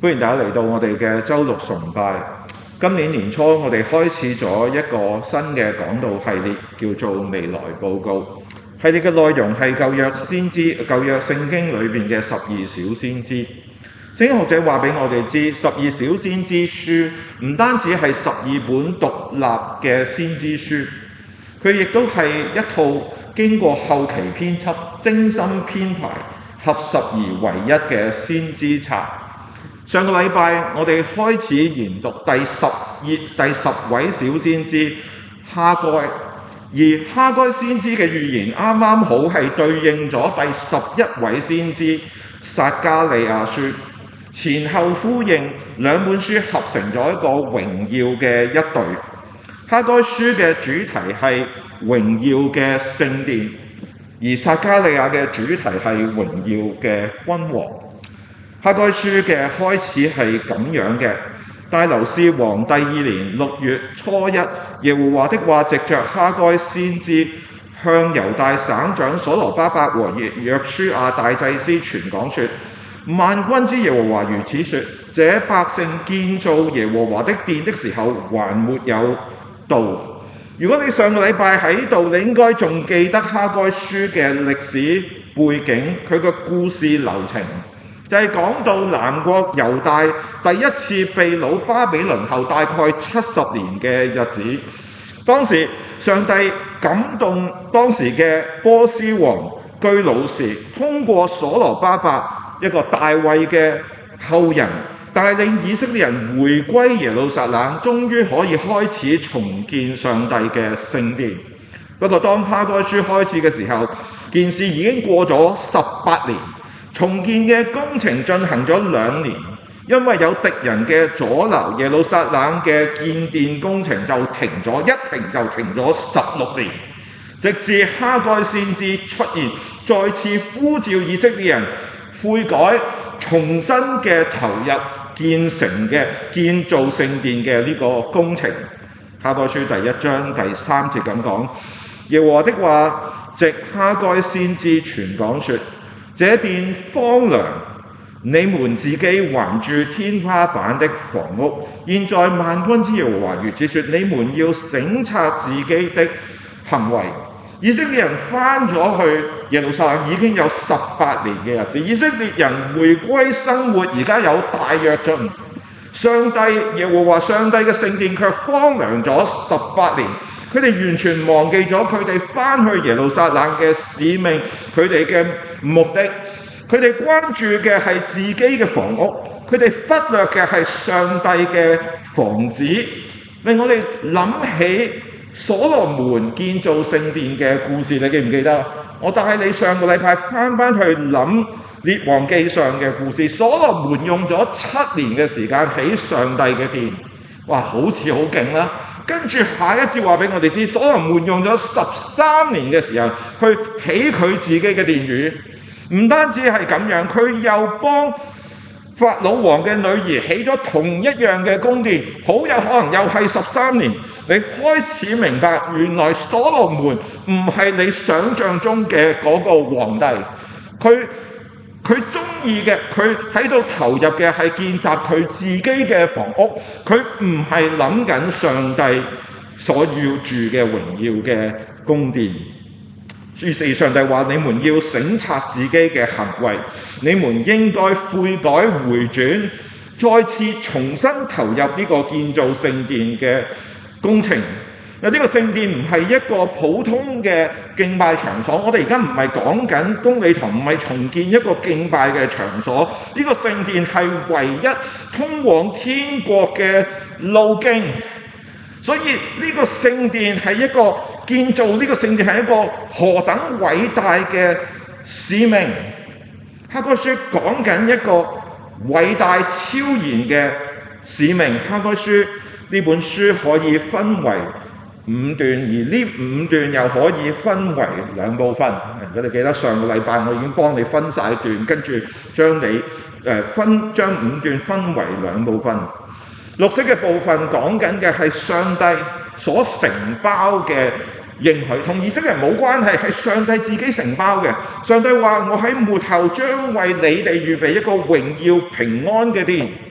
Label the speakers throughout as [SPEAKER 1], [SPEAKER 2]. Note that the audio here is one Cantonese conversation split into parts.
[SPEAKER 1] 歡迎大家嚟到我哋嘅週六崇拜。今年年初我哋開始咗一個新嘅講道系列，叫做未來報告。系列嘅內容係舊約聖經裏邊嘅12小先知。聖經學者話俾我哋知，12小先知書唔單止係12本獨立嘅先知書，佢亦都係一套經過後期編輯、精心編排、合十而為一嘅先知冊。上個禮拜我哋開始研讀第十位小先知哈該，而哈該先知嘅預言啱啱好係對應咗第11位先知撒迦利亞書，前後呼應，兩本書合成咗一個榮耀嘅一對。哈該書嘅主題係榮耀嘅聖殿，而撒迦利亞嘅主題係榮耀嘅君王。哈該書嘅開始係咁樣嘅：大流士王第2年6月初1，耶和華的話藉着哈該先知向猶大省長所羅巴伯和約書亞大祭司傳講說：萬軍之耶和華如此說，這百姓建造耶和華的殿的時候還沒有到。如果你上個禮拜喺度，你應該仲記得哈該書嘅歷史背景，佢個故事流程就係講到南國猶大第一次被擄巴比倫後大概70年嘅日子。當時上帝感動當時嘅波斯王居魯士，通過所羅巴伯一個大衛嘅後人，帶領以色列人回歸耶路撒冷，終於可以開始重建上帝嘅聖殿。不過當哈該書開始嘅時候，件事已經過咗18年，重建嘅工程進行咗2年，因為有敵人嘅阻撓，耶路撒冷嘅建殿工程就停咗，一停就停咗16年，直至哈該先知出現，再次呼召以色列人悔改，重新嘅投入建造聖殿嘅呢個工程。哈該書第1章第3節咁講：耶和華的話藉哈該先知傳講說，這殿荒涼，你們自己還住天花板的房屋。現在萬軍之耶和華如此說，你們要省察自己的行為。以色列人翻咗去耶路撒冷已經有18年嘅日子，以色列人回歸生活而家有大躍進，耶和華上帝嘅聖殿卻荒涼咗18年。佢哋完全忘記咗佢哋翻去耶路撒冷嘅使命，佢哋嘅目的，佢哋關注嘅係自己嘅房屋，佢哋忽略嘅係上帝嘅房子。令我哋諗起所羅門建造聖殿嘅故事，你記唔記得？我帶你上個禮拜翻去諗列王記上嘅故事。所羅門用咗7年嘅時間起上帝嘅殿，哇，好似好勁啦！跟住下一節話俾我哋知，所羅門用咗13年嘅時間去起佢自己嘅殿宇。唔單止係咁樣，佢又幫法老王嘅女兒起咗同一樣嘅宮殿，好有可能又係13年。你開始明白，原來所羅門唔係你想象中嘅嗰個皇帝，佢中意嘅，佢喺度投入嘅係建設佢自己嘅房屋，佢唔係諗緊上帝所要住嘅榮耀嘅宮殿。於是上帝話：你們要省察自己嘅行為，你們應該悔改回轉，再次重新投入呢個建造聖殿嘅工程。呢個聖殿唔係一個普通嘅敬拜場所，我哋而家唔係講緊公理堂，唔係重建一個敬拜嘅場所。呢個聖殿係唯一通往天國嘅路徑，所以呢個聖殿係一個建造呢個聖殿係一個何等偉大嘅使命。哈該書講緊一個偉大超然嘅使命。哈該書呢本書可以分為5段，而呢5段又可以分為2部分。如果你記得上個禮拜我已經幫你分晒段，跟住將5段分為2部分。綠色嘅部分講緊嘅係上帝所承包嘅應許，同以色列人冇關係，係上帝自己承包嘅。上帝話：我喺末後將為你哋預備一個榮耀平安嘅殿。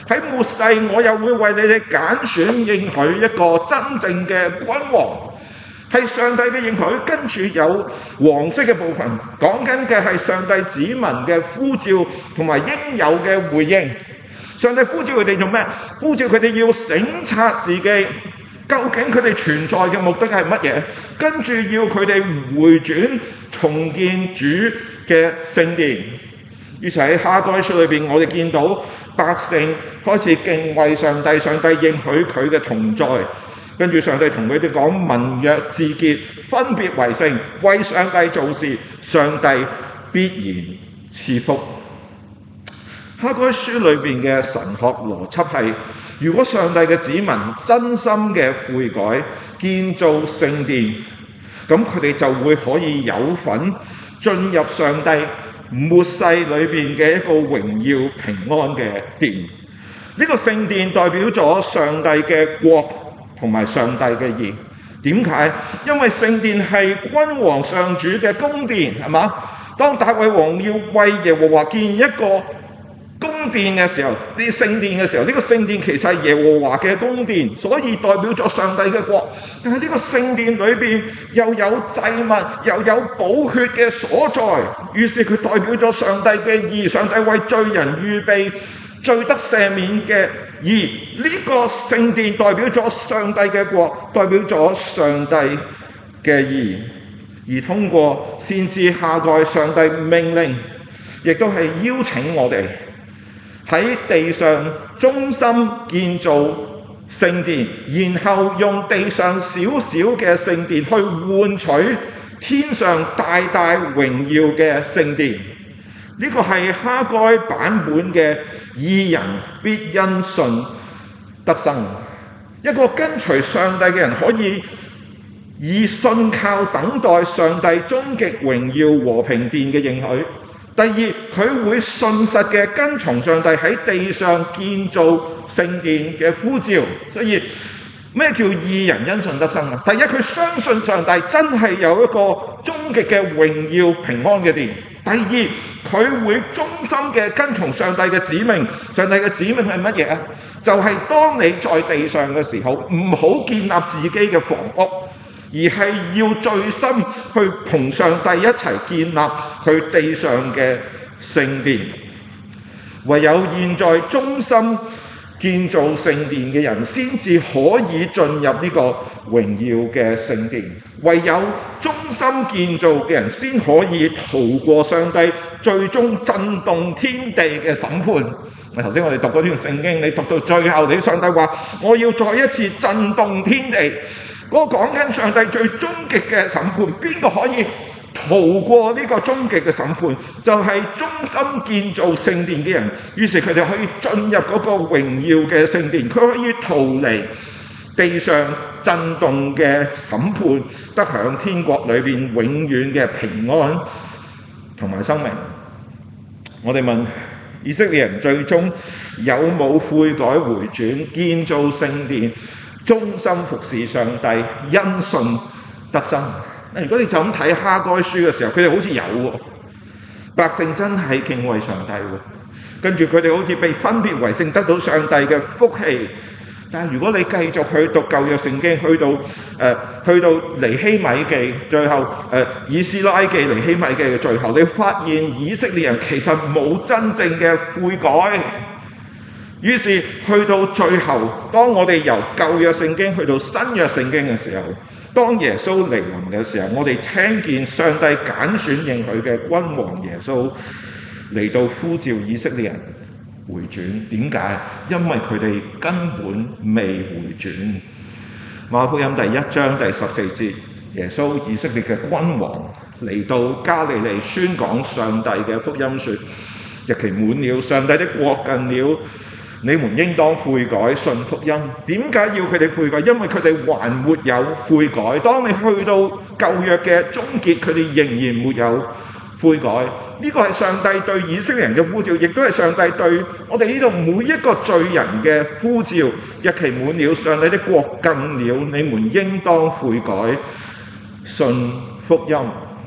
[SPEAKER 1] 喺末世我又會為你哋揀選應許一個真正嘅君王，係上帝嘅應許。跟住有黃色嘅部分，講緊嘅係上帝子民嘅呼召同埋應有嘅回應。上帝呼召佢哋做咩？呼召佢哋要省察自己，究竟佢哋存在嘅目的係乜嘢？跟住要佢哋回轉重建主嘅聖殿。於是喺哈該書裏邊，我哋見到百姓開始敬畏上帝，上帝應許佢嘅同在。跟住上帝同佢哋講盟約自潔，分別為聖，為上帝做事，上帝必然賜福。哈該書裏邊嘅神學邏輯係，如果上帝嘅子民真心嘅悔改，建造聖殿，咁佢哋就會可以有份進入上帝末世裏邊嘅一個榮耀平安嘅殿。呢個聖殿代表咗上帝嘅國同埋上帝嘅義。點解？因為聖殿係君王上主嘅宮殿，係嘛？當大衛王要為耶和華建一個宮殿嘅時候，啲聖殿嘅時候，呢個聖殿其實係耶和華嘅宮殿，所以代表咗上帝嘅國。但係呢個聖殿裏邊又有祭物，又有寶血嘅所在，於是佢代表咗上帝嘅義，上帝為罪人預備罪得赦免嘅義。呢個聖殿代表咗上帝嘅國，代表咗上帝嘅義。而通過先知哈該，上帝命令，亦都係邀請我哋喺地上忠心建造聖殿，然後用地上小小嘅聖殿去換取天上大大榮耀嘅聖殿。呢個係哈該版本嘅義人必因信得生。一個跟隨上帝嘅人可以以信靠等待上帝終極榮耀和平殿嘅應許。第二，佢會信實嘅跟從上帝喺地上建造聖殿嘅呼召。所以咩叫義人因信得生啊？第一，佢相信上帝真係有一個終極嘅榮耀平安嘅殿。第二，佢會忠心嘅跟從上帝嘅指命。上帝嘅指命係乜嘢啊？就係當你在地上嘅時候，唔好建立自己嘅房屋，而係要最深去同上帝一齊建立佢地上嘅聖殿。唯有現在忠心建造聖殿嘅人，先至可以進入呢個榮耀嘅聖殿。唯有忠心建造嘅人，先可以逃過上帝最終震動天地嘅審判。頭先我哋讀嗰段聖經，你讀到最後，你上帝話我要再一次震動天地。嗰個講緊上帝最終極嘅審判，邊個可以逃過呢個終極嘅審判？就係忠心建造聖殿嘅人。於是佢哋可以進入嗰個榮耀嘅聖殿，佢可以逃離地上震動嘅審判，得享天國裏邊永遠嘅平安同埋生命。我哋問以色列人最終有冇悔改回轉，建造聖殿，忠心服侍上帝，因信得生？如果你就咁睇哈該書嘅時候，佢哋好似有喎，百姓真係敬畏上帝喎，跟住佢哋好似被分別為聖，得到上帝嘅福氣。但係如果你繼續去讀舊約聖經，去到尼希米記，最後以斯拉記、尼希米記嘅最後，你發現以色列人其實冇真正嘅悔改。於是去到最後，當我哋由舊約聖經去到新約聖經嘅時候，當耶穌嚟臨嘅時候，我哋聽見上帝揀選應許嘅君王耶穌嚟到呼召以色列人回轉。點解？因為佢哋根本未回轉。馬可福音第1章第14節，耶穌以色列嘅君王嚟到加利利宣講上帝嘅福音說，日期滿了，上帝的國近了，你們應當悔改，信福音。點解要佢哋悔改？因為佢哋還沒有悔改。當你去到舊約嘅終結，佢哋仍然沒有悔改。呢個係上帝對以色列人嘅呼召，亦都係上帝對我哋呢度每一個罪人嘅呼召。日期滿了，上帝的國近了，你們應當悔改，信福音。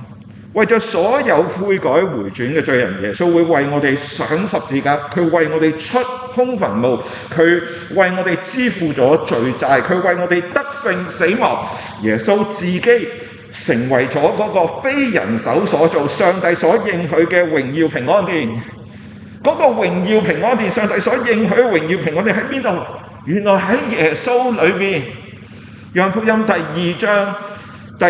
[SPEAKER 1] 為咗所有悔改回轉嘅罪人，耶穌會為我哋上十字架，佢為我哋出空墳墓，佢為我哋支付咗罪債，佢為我哋得勝死亡。耶穌自己成為咗嗰個非人手所做、上帝所應許嘅榮耀平安殿。嗰個榮耀平安殿，上帝所應許榮耀平安殿喺邊度？原來喺耶穌裏面。約翰福音第2章第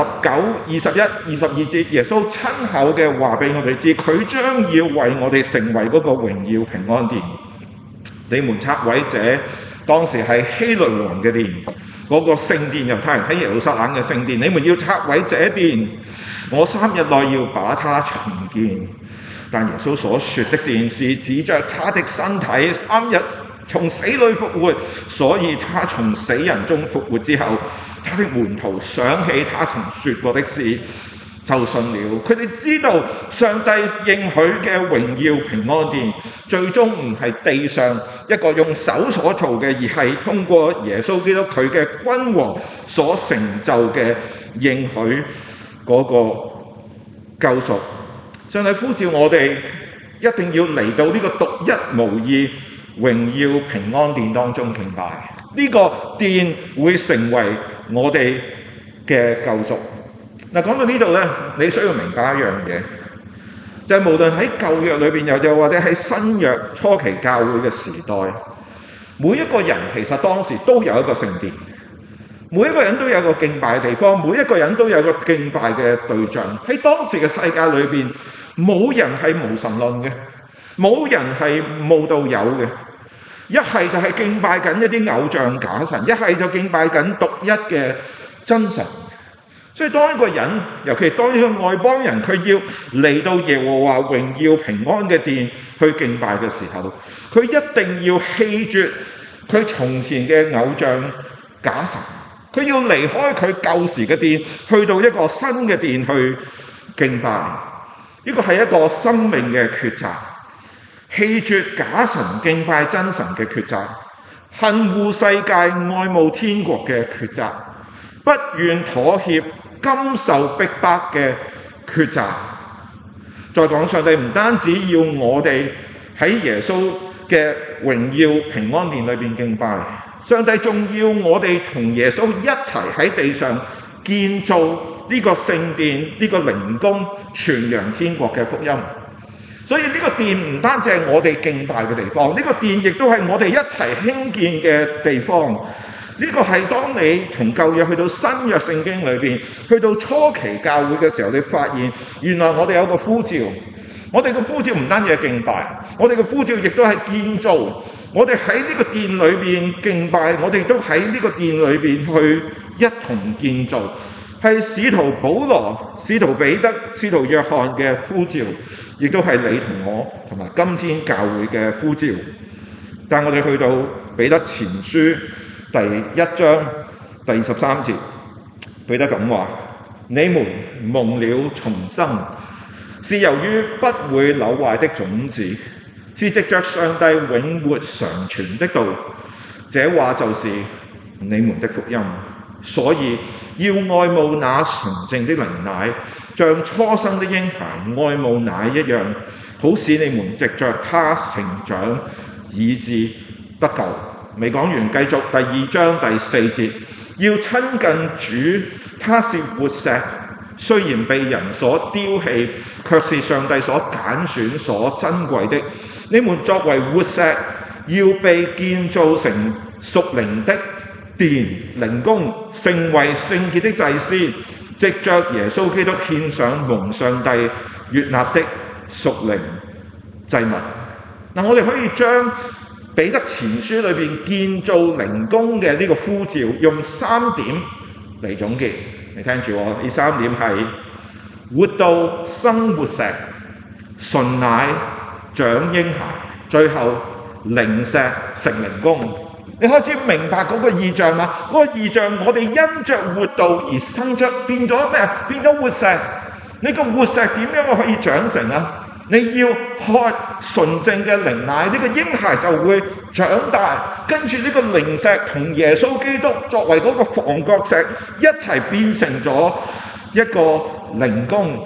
[SPEAKER 1] 19、21、22節，耶穌親口嘅話俾我哋知，佢將要為我哋成為嗰個榮耀平安殿。你們拆毀這當時係希律王嘅殿，嗰個聖殿，猶太人喺耶路撒冷嘅聖殿，你們要拆毀這殿，我3日內要把它重建。但耶穌所說的殿是指着他的身體3日從死裏復活，所以他從死人中復活之後，他的門徒想起他曾說過的事，就信了。佢哋知道上帝應許嘅榮耀平安殿，最終唔係地上一個用手所做嘅，而係通過耶穌基督佢嘅君王所成就嘅應許嗰個救贖。上帝呼召我哋一定要嚟到呢個獨一無二榮耀平安殿當中敬拜，呢個殿會成為我哋嘅救贖。嗱，講到呢度呢，你需要明白一樣嘢，就係無論喺舊約裏邊又或者喺新約初期教會嘅時代，每一個人其實當時都有一個聖殿，每一個人都有一個敬拜嘅地方，每一個人都有一個敬拜嘅對象。喺當時嘅世界裏邊，冇人係無神論嘅，冇人係無道友嘅，一係就係敬拜緊一啲偶像假神，一係就敬拜緊獨一嘅真神。所以當一個人，尤其當一個外邦人，佢要嚟到耶和華榮耀平安嘅殿去敬拜嘅時候，佢一定要棄絕佢從前嘅偶像假神，佢要離開佢舊時嘅殿，去到一個新嘅殿去敬拜。呢個係一個生命嘅抉擇，棄絕假神敬拜真神嘅抉擇，恨惡世界愛慕天國嘅抉擇，不願妥協甘受逼迫嘅抉擇。再講，上帝唔單止要我哋喺耶穌嘅榮耀平安殿裏邊敬拜，上帝仲要我哋同耶穌一齊喺地上建造呢個聖殿，呢個靈宮，傳揚天國嘅福音。所以呢個殿唔單止係我哋敬拜嘅地方，呢個殿亦都係我哋一齊興建嘅地方。呢個係當你從舊約去到新約聖經裏邊，去到初期教會嘅時候，你發現原來我哋有個呼召。我哋嘅呼召唔單止係敬拜，我哋嘅呼召亦都係建造。我哋喺呢個殿裏邊敬拜，我哋都喺呢個殿裏邊去一同建造。係使徒保羅、使徒彼得、使徒約翰嘅呼召，亦都係你同我同埋今天教會嘅呼召。但我哋去到彼得前書第1章第23節，彼得咁話：你們蒙了重生，是由於不會朽壞的種子，是藉着上帝永活常存的道。這話就是你們的福音。所以要愛慕那純正的靈奶，像初生的嬰孩愛慕奶一樣，好使你們藉着他成長，以致得救。未講完，繼續第2章第4節，要親近主，他是活石，雖然被人所丟棄，卻是上帝所揀選、所珍貴的。你們作為活石，要被建造成屬靈的殿靈宮，成為聖潔的祭司，藉着耶穌基督獻上蒙上帝悅納的屬靈祭物。嗱，我哋可以將彼得前書裏邊建造靈宮嘅呢個呼召，用3點嚟總結。你聽住我，呢3點係活道生活石，純奶長嬰孩，最後靈石成靈宮。你開始明白嗰個意象嗎？嗰個意象，我哋因着活道而生出，變咗咩啊？變咗活石。你個活石點樣可以長成啊？你要喝純正嘅靈奶，呢個嬰孩就會長大，跟住呢個靈石同耶穌基督作為嗰個房角石一齊變成咗一個靈宮。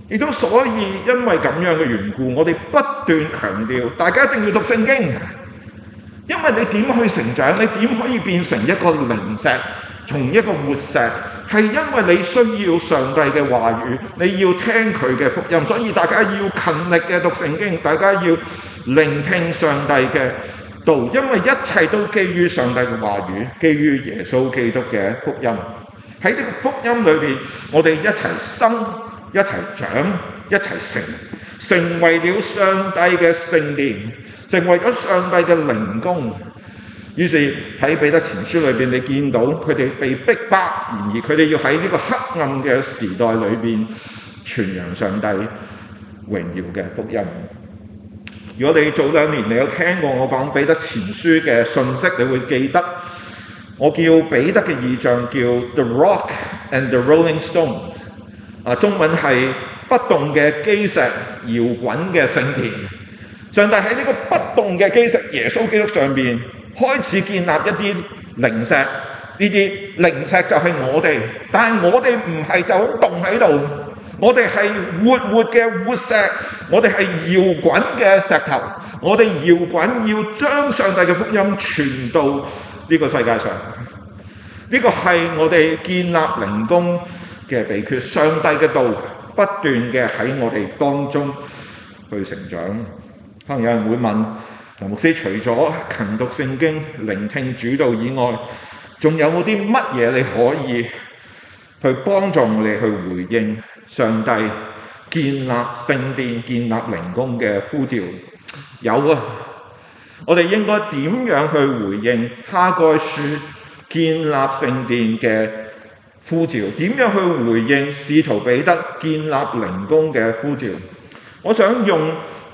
[SPEAKER 1] 亦都所以因為咁樣嘅緣故，我哋不斷強調大家一定要讀聖經，因為你點去成長，你點可以變成一個靈石，從一個活石，係因為你需要上帝嘅話語，你要聽佢嘅福音，所以大家要勤力嘅讀聖經，大家要聆聽上帝嘅道，因為一切都基於上帝嘅話語，基於耶穌基督嘅福音。喺呢個福音裏邊，我哋一齊生，一齊長，一齊成為了上帝嘅聖殿，成為咗上帝嘅靈宮。於是喺彼得前書裏邊，你見到佢哋被逼迫，然而佢哋要喺呢個黑暗嘅時代裏邊傳揚上帝榮耀嘅福音。如果你早2年你有聽過我講彼得前書嘅信息，你會記得我叫彼得嘅異象叫 The Rock and the Rolling Stones， 中文係不動嘅基石，搖滾嘅聖殿。上帝喺呢個不動嘅基石耶穌基督上邊開始建立一啲靈石，呢啲靈石就係我哋，但係我哋唔係就咁動喺度，我哋係活嘅活石，我哋係搖滾嘅石頭，我哋搖滾要將上帝嘅福音傳到呢個世界上。呢個係我哋建立靈宮嘅秘訣，上帝嘅道不斷嘅喺我哋當中去成長。可能有人會問，陳牧師，除咗勤讀聖經、聆聽主道以外，仲有冇啲乜嘢你可以去幫助我哋去回應上帝建立聖殿、建立靈宮嘅呼召？有啊，我哋應該點樣去回應哈該書建立聖殿嘅呼召？點樣去回應使徒彼得建立靈宮嘅呼召？我想用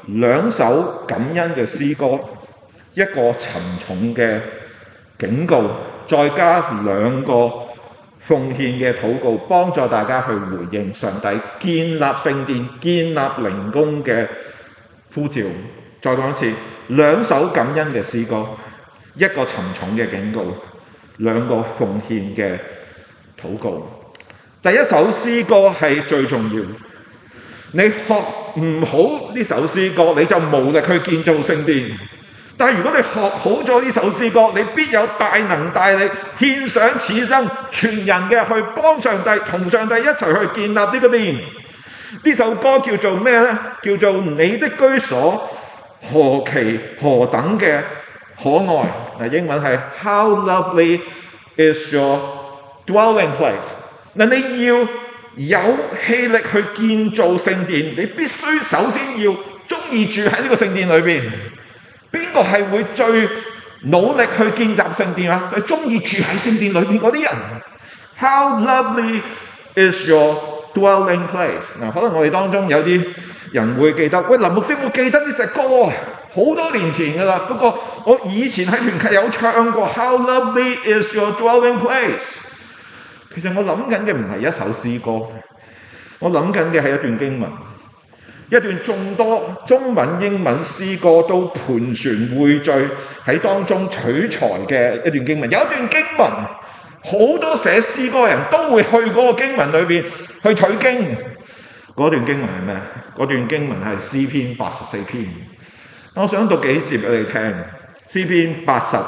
[SPEAKER 1] 2首感恩嘅詩歌，一個沉重嘅警告，再加2個奉獻嘅禱告，幫助大家去回應上帝建立聖殿、建立靈宮嘅呼召。再講一次，2首感恩嘅詩歌，一個沉重嘅警告，2個奉獻嘅禱告。第一首詩歌係最重要，你學唔好呢首詩歌，你就無力去建造聖殿。但係如果你學好咗呢首詩歌，你必有大能大力，獻上此生全人嘅去幫上帝，同上帝一齊去建立呢個殿。呢首歌叫做咩呢？叫做你的居所何其何等嘅可愛。英文係 How lovely is your dwelling place。你要有氣力去建造聖殿，你必須首先要中意住喺呢個聖殿裏邊。邊個係會最努力去建造聖殿啊？佢中意住喺聖殿裏邊嗰啲人。How lovely is your dwelling place。可能我哋當中有啲人會記得，喂，林牧師，我記得呢隻歌啊，好多年前㗎啦。不過我以前喺團契有唱過 How lovely is your dwelling place。其實我諗緊嘅唔係一首詩歌，我諗緊嘅係一段經文，一段眾多中文、英文詩歌都盤旋匯聚喺當中取材嘅一段經文。有一段經文，好多寫詩歌嘅人都會去嗰個經文裏邊去取經。嗰段經文係咩？嗰段經文係詩篇84篇。我想讀幾節俾你聽。詩篇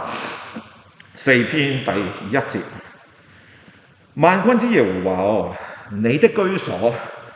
[SPEAKER 1] 84篇第1節。萬軍之耶和華，你的居所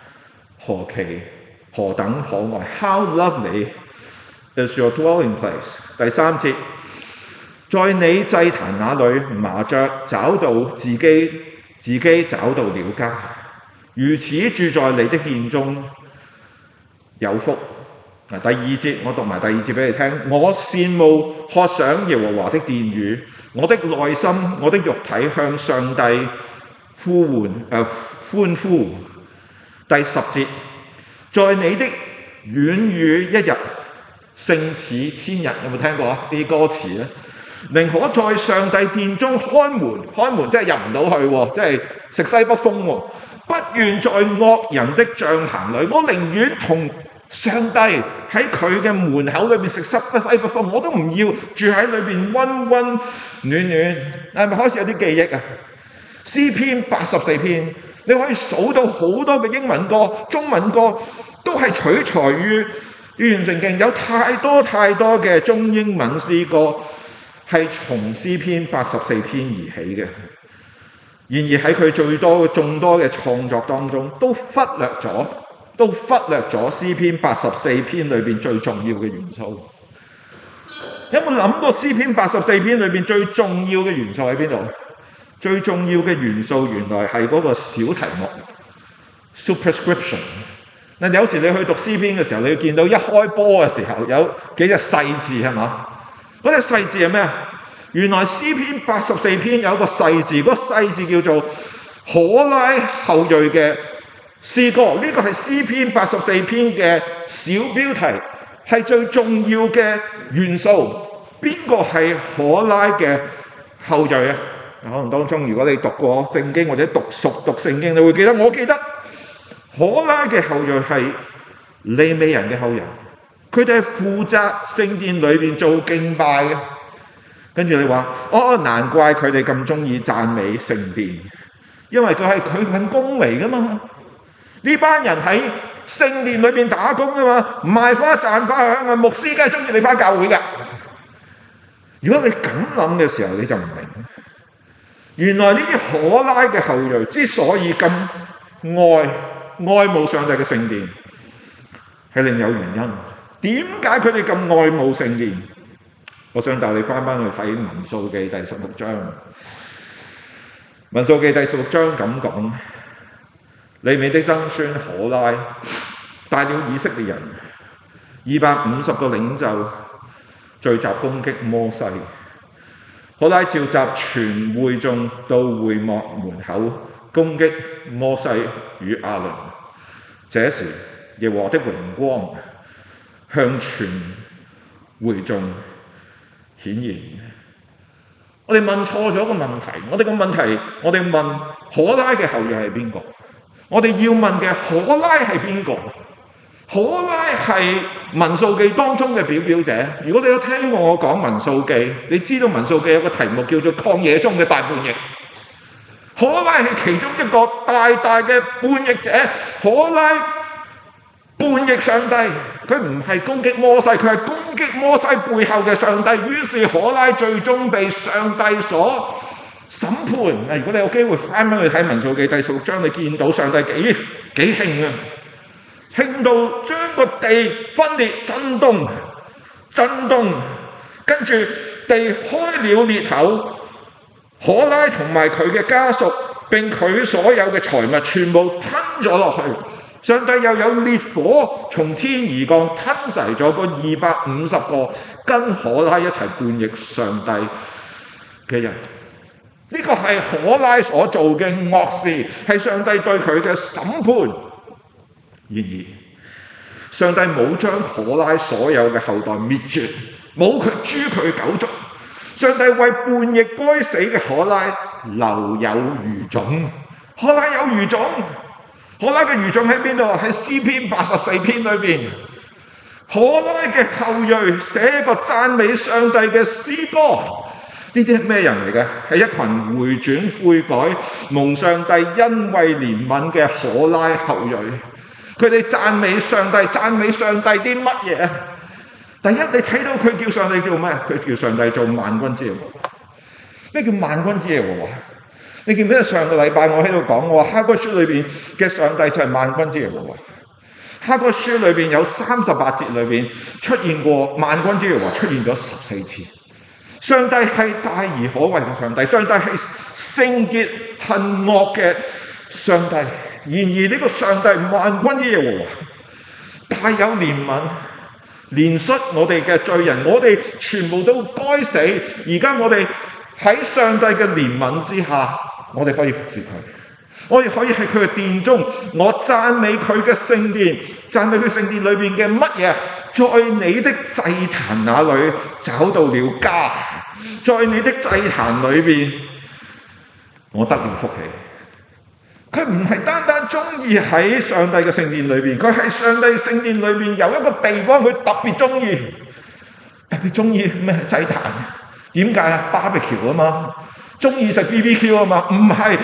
[SPEAKER 1] 何等可愛 How lovely is your dwelling place。 第3節，在你祭壇那裏，麻雀找到自己找到了家，如此住在你的殿中有福。第2節，我讀埋第2節俾你聽。我羨慕渴想耶和華的殿宇，我的內心我的肉體向上帝歡呼。第10節，在你的院宇一日勝似千日。有冇聽過啊？啲歌詞咧，寧可在上帝殿中看門即係入唔到去，即係食西北風。不願在惡人的帳棚裏，我寧願同上帝喺佢嘅門口裏邊食西北風，我都唔要住喺裏邊溫溫暖暖。係咪開始有啲記憶啊？詩篇84篇你可以數到好多嘅英文歌、中文歌，都係取材於語言聖經。有太多嘅中英文詩歌係從詩篇84篇而起嘅。然而喺佢眾多嘅創作當中，都忽略咗詩篇84篇裏邊最重要嘅元素。有冇諗過詩篇84篇裏邊最重要嘅元素喺邊度？最重要嘅元素原來係嗰個小題目 superscription。嗱，有時你去讀詩篇嘅時候，你會見到一開波嘅時候有幾隻細字係嘛？嗰隻細字係咩啊？原來詩篇84篇有一個細字，嗰個細字叫做可拉後裔嘅詩歌。呢個係詩篇84篇嘅小標題，係最重要嘅元素。邊個係可拉嘅後裔啊？可能當中，如果你讀過聖經或者熟讀聖經，你會記得。我記得可拉嘅後裔係利未人嘅後人，佢哋係負責聖殿裏邊做敬拜嘅。跟住你話，難怪佢哋咁中意讚美聖殿，因為佢份工嚟噶嘛。呢班人喺聖殿裏邊打工噶嘛，賣花讚花香啊，牧師梗係中意你返教會㗎。如果你咁諗嘅時候，你就唔明。原來呢啲可拉嘅後裔之所以咁愛慕上帝嘅聖殿，係另有原因。點解佢哋咁愛慕聖殿？我想帶你翻去睇民數記第16章。民數記第16章咁講：利未的曾孫可拉帶了以色列人250個領袖聚集攻擊摩西。可拉召集全會眾到會幕門口攻擊摩西與亞倫。這時耶和華的榮光向全會眾顯現。我哋問錯咗個問題。我哋問可拉嘅後裔係邊個？我哋要問嘅可拉係邊個？可拉係民數記當中嘅表者。如果你有聽過我講民數記，你知道民數記有個題目叫做曠野中嘅大叛逆。可拉係其中一個大嘅叛逆者。可拉叛逆上帝，佢唔係攻擊摩西，佢係攻擊摩西背後嘅上帝。於是可拉最終被上帝所審判。如果你有機會翻返去睇民數記第16章，你見到上帝幾興啊！興到將個地分裂震動，跟住地開了裂口，可拉同埋佢嘅家屬並佢所有嘅財物全部吞咗落去。上帝又有烈火從天而降，吞噬咗嗰250個跟可拉一齊叛逆上帝嘅人。呢個係可拉所做嘅惡事，係上帝對佢嘅審判。然而，上帝冇將可拉所有嘅後代滅絕，冇誅佢九族。上帝為叛逆該死嘅可拉留有餘種。可拉有餘種，可拉嘅餘種喺邊度？喺詩篇84篇裏邊。可拉嘅後裔寫個讚美上帝嘅詩歌。呢啲係咩人嚟嘅？係一群回轉悔改、蒙上帝恩惠憐憫嘅可拉後裔。佢哋讚美上帝啲乜嘢？第一，你睇到佢叫上帝做咩？佢叫上帝做萬軍之耶和華。咩叫萬軍之耶和華？你記唔記得上個禮拜我喺度講，我話哈該書裏邊嘅上帝就係萬軍之耶和華。哈該書裏邊有38節裏邊出現過萬軍之耶和華，出現咗14次。上帝係大而可畏嘅上帝，上帝係聖潔恨惡嘅上帝。然而呢個上帝萬軍之耶和華大有憐憫，憐恤我哋嘅罪人，我哋全部都該死。而家我哋喺上帝嘅憐憫之下，我哋可以服侍佢，我哋可以喺佢嘅殿中，我讚美佢嘅聖殿，讚美佢聖殿裏邊嘅乜嘢？在你的祭壇那裏找到了家，在你的祭壇裏邊，我得了福氣。佢唔係單單中意喺上帝嘅聖殿裏邊，佢喺上帝聖殿裏邊有一個地方佢特別中意咩？祭壇。點解啊？BBQ 啊嘛，中意食 BBQ 啊嘛。唔係，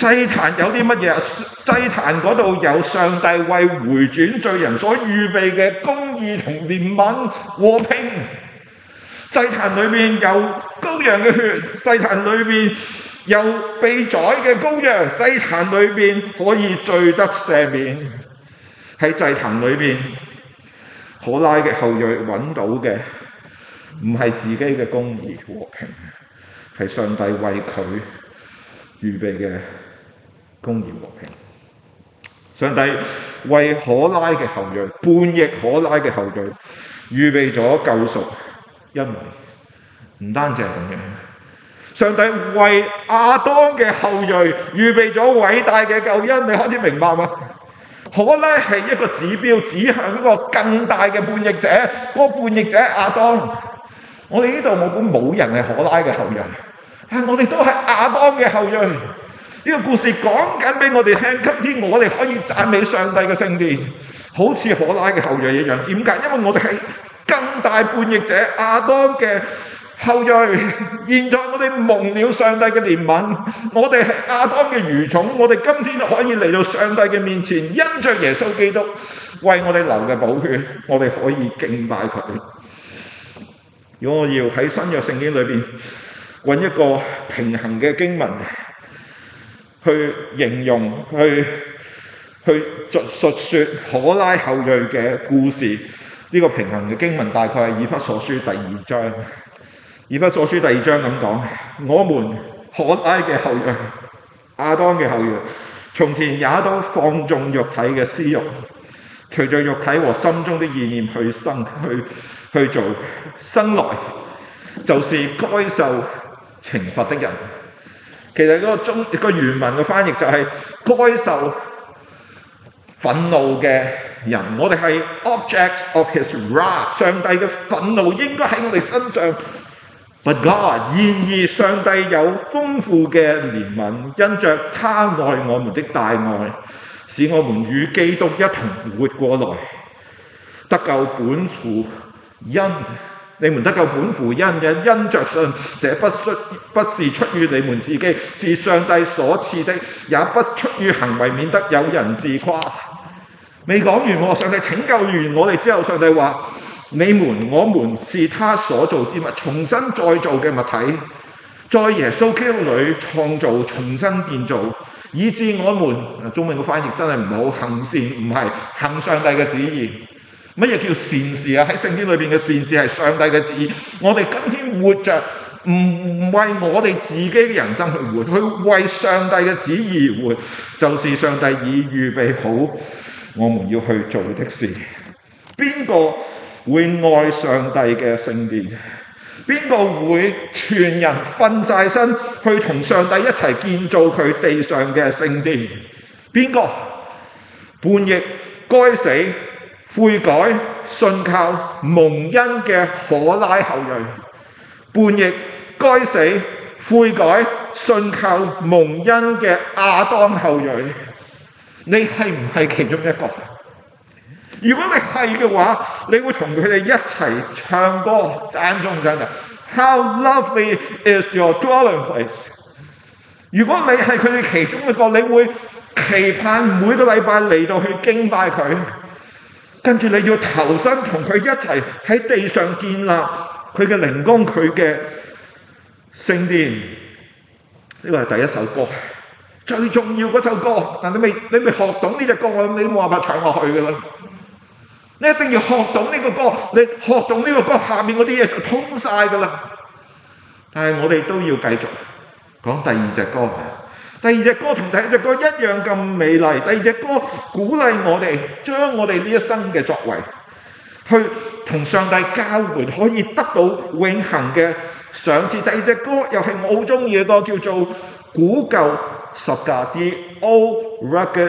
[SPEAKER 1] 祭壇有啲乜嘢？祭壇嗰度有上帝為回轉罪人所預備嘅公義同憐憫和平。祭壇裏面有羔羊嘅血，祭壇裏面有被宰嘅羔羊，祭壇裏面可以罪得赦免。喺祭壇裏面，可拉嘅後裔揾到嘅唔係自己嘅公義和平，係上帝為佢預備嘅公義和平。上帝為可拉嘅後裔，叛逆可拉嘅後裔預備咗救贖恩惠。唔單止係咁樣，上帝為亞當嘅後裔預備咗偉大嘅救恩。你開始明白嗎？可拉係一個指標，指向一個更大嘅叛逆者。嗰個叛逆者亞當。我哋呢度冇人係可拉嘅後裔，我哋都係亞當嘅後裔。呢個故事講緊俾我哋聽，今天我哋可以讚美上帝嘅聖殿，好似可拉嘅後裔一樣。點解？因為我哋係更大叛逆者亞當嘅後裔。現在我哋蒙了上帝嘅憐憫，我哋係亞當嘅餘種，我哋今天可以嚟到上帝嘅面前，因着耶穌基督為我哋流嘅寶血，我哋可以敬拜佢。如果我要喺新約聖經裏邊揾一個平衡嘅經文去形容、去述說可拉後裔嘅故事，呢個平衡嘅經文大概係以弗所書第2章。以弗所書第2章咁講：我們可拉嘅後裔，亞當嘅後裔，從前也都放縱肉體嘅私慾，隨着肉體和心中的意念去做，生來就是該受懲罰的人。其實嗰個原文嘅翻譯就係該受憤怒嘅人。我哋係 object of his wrath， 上帝嘅憤怒應該喺我哋身上。But God， 然而上帝有豐富嘅憐憫，因着他愛我們的大愛，使我們與基督一同活過來。得救本乎恩，你們得救本乎恩嘅，因着信，這不是出於你們自己，是上帝所賜的，也不出於行為，免得有人自誇。未講完喎，上帝拯救完我哋之後，上帝話：我們是他所造之物，重新再造嘅物體，在耶穌基督裏創造，重新建造，以致我們，中文嘅翻譯真係唔好，行善唔係行上帝嘅旨意。乜嘢叫善事啊？喺聖經裏邊嘅善事係上帝嘅旨意。我哋今天活着唔為我哋自己嘅人生去活，去為上帝嘅旨意活，就是上帝已預備好我們要去做的事。邊個會愛上帝嘅聖殿？邊個會全人瞓晒身去同上帝一齊建造佢地上嘅聖殿？邊個？叛逆該死悔改信靠蒙恩嘅可拉後裔，叛逆該死悔改信靠蒙恩嘅亞當後裔，你係唔係其中一個？如果你係嘅話，你會同佢哋一齊唱歌讚頌上帝。How lovely is your dwelling place！ 如果你係佢哋其中一個，你會期盼每個禮拜嚟到去敬拜佢，跟住你要投身同佢一齊喺地上建立佢嘅靈宮、佢嘅聖殿。呢個係第一首歌，最重要嗰首歌。但你未學懂呢隻歌，我諗你都冇辦法唱落去㗎啦。你一定要學懂呢個歌，你學懂呢個歌下面嗰啲嘢就通晒㗎啦。但係我哋都要繼續講第二隻歌。第二隻歌同第一隻歌一樣咁美麗。第二隻歌鼓勵我哋將我哋呢一生嘅作為去同上帝交換，可以得到永恆嘅賞賜。第二隻歌又係我好中意嘅歌，叫做《古舊十架》The Old Rugged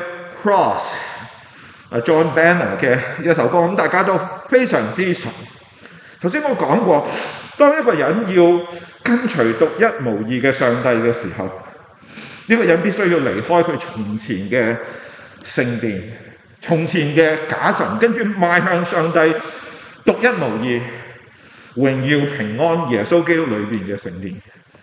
[SPEAKER 1] Cross。John Banner 嘅一首歌，咁大家都非常之熟。頭先我講過，當一個人要跟隨獨一無二嘅上帝嘅時候，呢個人必須要離開佢從前嘅聖殿、從前嘅假神，跟住邁向上帝獨一無二、榮耀平安耶穌基督裏邊嘅聖殿。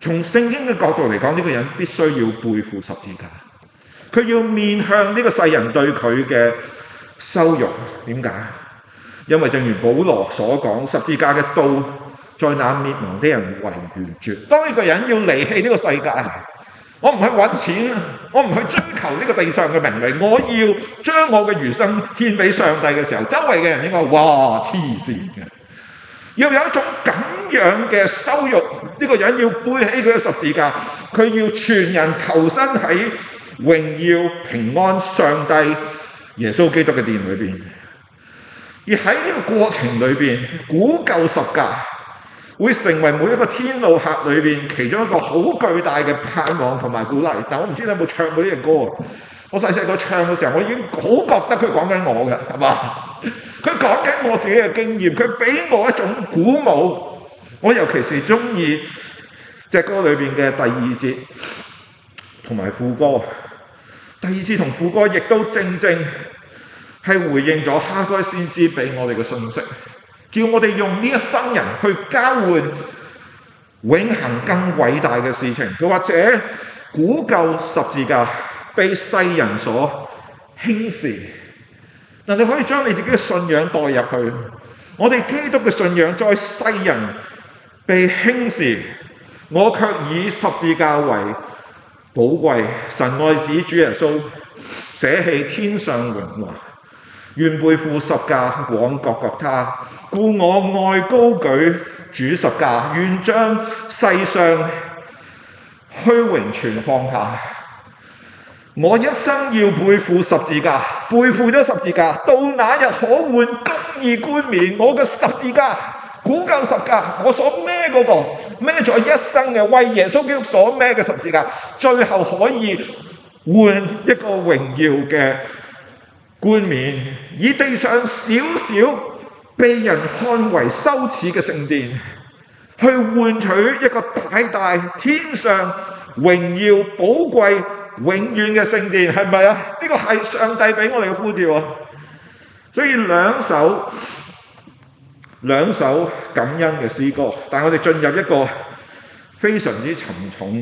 [SPEAKER 1] 從聖經嘅角度嚟講，呢個人必須要背負十字架，佢要面向呢個世人對佢嘅羞辱。點解？因為正如保羅所講，十字架嘅刀在那滅亡的人為愚拙。當呢個人要離棄呢個世界，我唔去揾錢，我唔去追求呢個地上嘅名利，我要將我嘅餘生獻俾上帝嘅時候，周圍嘅人應該哇黐線嘅，要有一種咁樣嘅羞辱。呢個人要背起佢嘅十字架，佢要全人投身喺榮耀平安上帝耶穌基督嘅殿裏邊。而喺呢個過程裏邊，古舊十架會成為每一個天路客裏邊其中一個好巨大嘅盼望同埋鼓勵。但我唔知你有冇唱過呢隻歌啊？我細細個唱嘅時候，我已經好覺得佢講緊我嘅，係嘛？佢講緊我自己嘅經驗，佢俾我一種鼓舞。我尤其是中意隻歌裏邊嘅第二節同埋副歌。第二節同副歌亦都正正係回應咗哈該先知俾我哋嘅信息，叫我哋用呢一生人去交換永恆更偉大嘅事情。佢或者古舊十字架被世人所輕視，但你可以將你自己嘅信仰代入去。我哋基督嘅信仰在世人被輕視，我卻以十字架為寶貴。神愛子主耶穌捨棄天上榮華，願背負十架往各各他，故我愛高舉主十架，願將世上虛榮全放下。我一生要背負十字架，背負咗十字架，到那日可換公義冠冕。我嘅十字架，古舊十架，我所孭嗰個孭咗一生嘅，為耶穌基督所孭嘅十字架，最後可以換一個榮耀嘅冠冕，以地上少少被人看為羞恥嘅聖殿，去換取一個大大天上榮耀寶貴永遠嘅聖殿，係咪啊？呢個係上帝俾我哋嘅呼召。所以兩首感恩嘅詩歌，但係我哋進入一個非常之沉重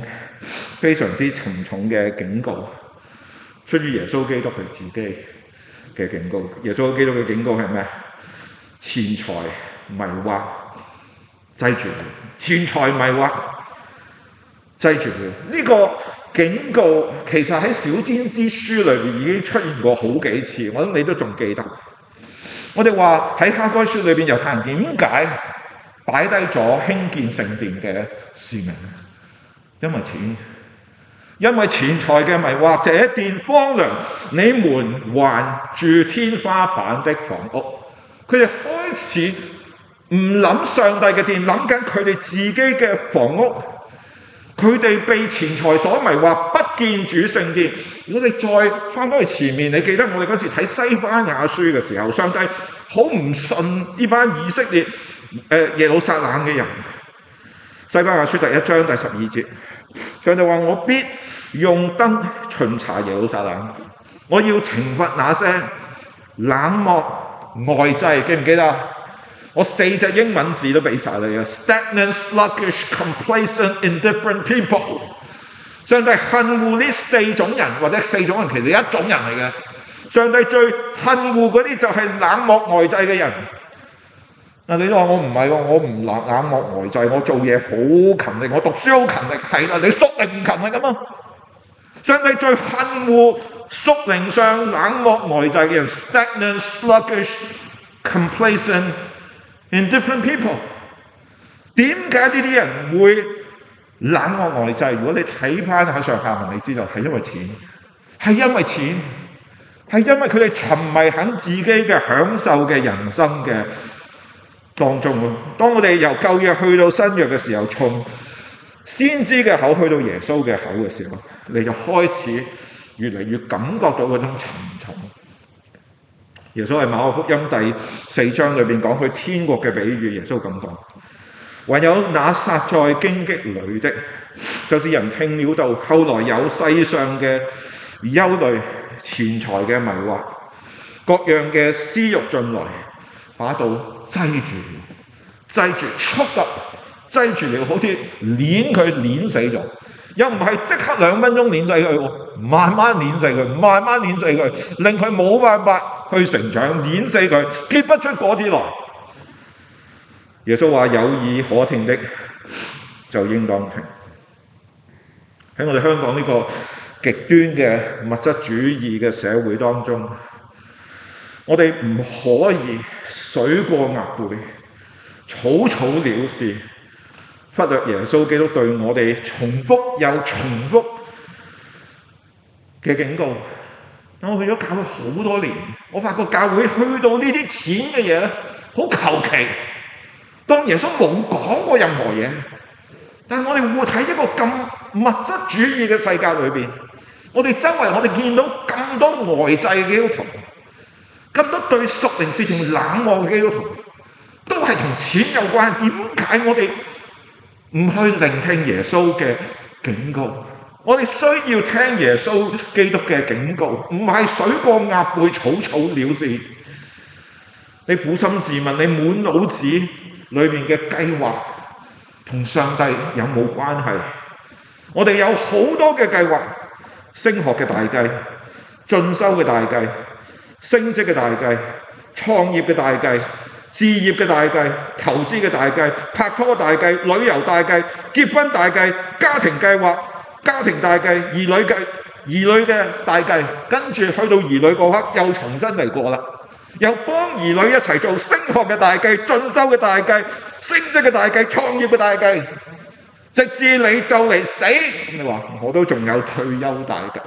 [SPEAKER 1] 嘅警告，出於耶穌基督佢自己嘅警告。耶穌基督嘅警告係咩？錢財迷惑擠住佢，錢財迷惑擠住佢。呢個警告其實喺小先知書裏邊已經出現過好幾次，我諗你都仲記得。我哋話喺哈該書裏邊，猶太人點解擺低咗興建聖殿嘅使命？因為錢財嘅迷惑，這殿荒涼，你們還住天花板的房屋。佢哋開始唔諗上帝嘅殿，諗緊佢哋自己嘅房屋。佢哋被錢財所迷惑，不見主聖殿。如果你再翻返去前面，你記得我哋嗰時睇西番雅書嘅時候，上帝好唔信呢班以色列耶路撒冷嘅人。西番雅書第1章第12節，上帝話：我必用燈巡查耶路撒冷，我要懲罰那些冷漠呆滯。記唔記得？我4隻英文字都俾晒你啊 ！Stagnant, sluggish, complacent, indifferent people。上帝恨惡呢4種人，或者4種人其實一種人嚟嘅。上帝最恨惡嗰啲就係冷漠呆滯嘅人。嗱，你都話我唔係喎，我唔冷漠呆滯，我做嘢好勤力，我讀書好勤力。係啦，你屬靈唔勤力咁啊！上帝最恨惡屬靈上冷漠呆滯嘅人 ，stagnant, sluggish, complacent。Indifferent people， 點解呢啲人會冷漠呆滯？如果你睇翻下上下文，你知道係因為錢，係因為佢哋沉迷喺自己嘅享受嘅人生嘅當中。當我哋由舊約去到新約嘅時候，從先知嘅口去到耶穌嘅口嘅時候，你就開始越嚟越感覺到嗰種沉重。耶穌係馬可福音第4章裏邊講佢天國嘅比喻，耶穌咁講：還有那撒在荊棘裏的，就是人聽了道，後來有世上嘅憂慮、錢財嘅迷惑、各樣嘅私欲進來，把道擠住，束得擠住了，好似碾佢碾死咗，又唔係即刻2分鐘碾死佢喎，慢慢碾死佢，慢慢碾死佢，令佢冇辦法去成長，碾死佢，結不出果子來。耶穌話：有耳可聽的就應當聽。喺我哋香港呢個極端嘅物質主義嘅社會當中，我哋唔可以水過鴨背，草草了事，忽略耶穌基督對我哋重複又重複嘅警告。我去咗教會好多年，我發覺教會去到呢啲淺嘅嘢咧，好求其，當耶穌冇講過任何嘢。但係我哋活喺一個咁物質主義嘅世界裏邊，我哋周圍我哋見到咁多呆滯嘅基督徒，咁多對屬靈事情冷漠嘅基督徒，都係同錢有關。點解我哋唔去聆聽耶穌嘅警告？我哋需要聽耶穌基督嘅警告，唔係水過鴨背，草草了事。你撫心自問，你滿腦子裏面嘅計劃同上帝有冇關係？我哋有好多嘅計劃，升學嘅大計、進修嘅大計、升職嘅大計、創業嘅大計、置業嘅大計、投資嘅大計、拍拖嘅大計、旅遊大計、結婚大計、家庭計劃、家庭大計、兒女嘅大計，跟住去到兒女嗰刻又重新嚟過啦，又幫兒女一齊做升學嘅大計、進修嘅大計、升職嘅大計、創業嘅大計，直至你就嚟死，你話我都仲有退休大計。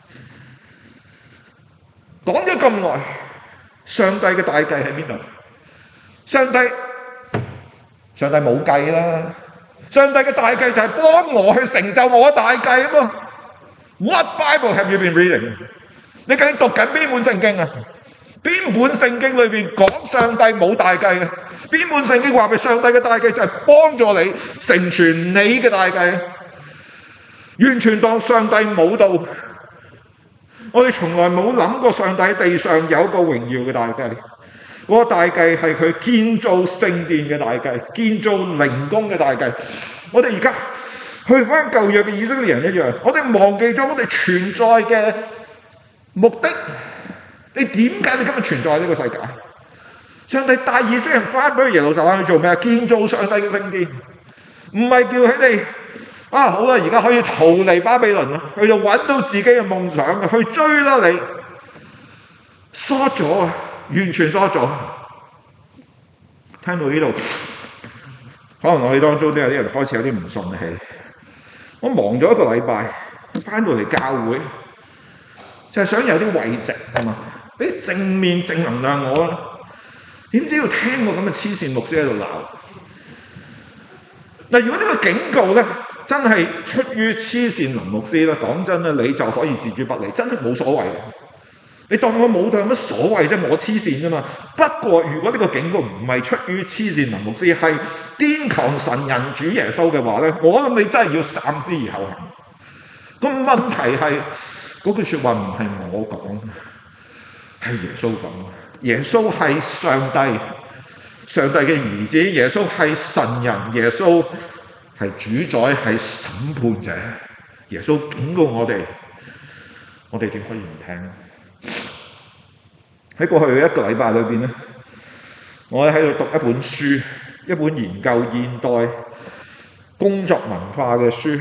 [SPEAKER 1] 講咗咁耐，上帝嘅大計喺邊度？上帝冇計啦！上帝嘅大計就係幫我去成就我嘅大計啊嘛。What Bible have you been reading？ 你究竟讀緊邊本聖經啊？邊本聖經裏邊講上帝冇大計嘅？邊本聖經話俾上帝嘅大計就係幫助你成全你嘅大計？完全當上帝冇到。我哋從來冇諗過上帝喺地上有個榮耀嘅大計。嗰個大計係佢建造聖殿嘅大計，建造靈宮嘅大計。我哋而家去翻舊約嘅以色列人一樣，我哋忘記咗我哋存在嘅目的。你點解你今日存在呢個世界？上帝帶以色列人翻去耶路撒冷去做咩啊？建造上帝嘅聖殿，唔係叫佢哋好啦，而家可以逃離巴比倫啦，佢就揾到自己嘅夢想，去追啦你，疏咗啊！完全疏咗。聽到呢度，可能我哋當中都有啲人開始有啲唔順氣。我忙咗一個禮拜，翻到嚟教會，就係想有啲慰藉係嘛，俾啲正面正能量我啦。點知要聽個咁嘅黐線牧師喺度鬧。嗱，如果呢個警告咧，真係出於黐線林牧師咧，講真咧，你就可以置諸不理，真係冇所謂。你當我冇，有乜所謂啫？我黐線啫嘛。不過如果呢個警告唔係出於黐線林牧師，係堅強神人主耶穌嘅話咧，我諗你真係要三思而後行。個問題係嗰句説話唔係我講，係耶穌講。耶穌係上帝，上帝嘅兒子。耶穌係神人，耶穌係主宰，係審判者。耶穌警告我哋點可以唔聽？喺過去一個禮拜裏邊咧，我喺度讀一本書，一本研究現代工作文化嘅書。